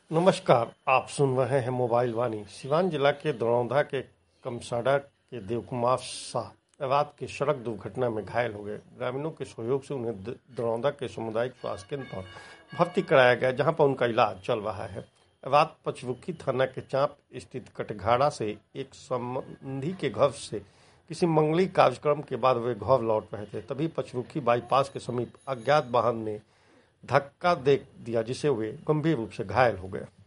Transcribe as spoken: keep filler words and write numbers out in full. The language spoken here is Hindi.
नमस्कार, आप सुन रहे हैं मोबाइल वाणी। सिवान जिला के दरौंधा के कमसाडा के देवकुमार शाह रात की सड़क दुर्घटना में घायल हो गए। ग्रामीणों के सहयोग से उन्हें दरौंधा के सामुदायिक स्वास्थ्य केंद्र पर भर्ती कराया गया, जहां पर उनका इलाज चल रहा है। रात पचरुखी थाना के चांप स्थित कटघाड़ा से एक संबंधी के घर से किसी मंगली कार्यक्रम के बाद वे घर लौट रहे थे। तभी पचरुखी बाईपास के समीप अज्ञात वाहन ने धक्का दे दिया, जिसे वे गंभीर रूप से घायल हो गए।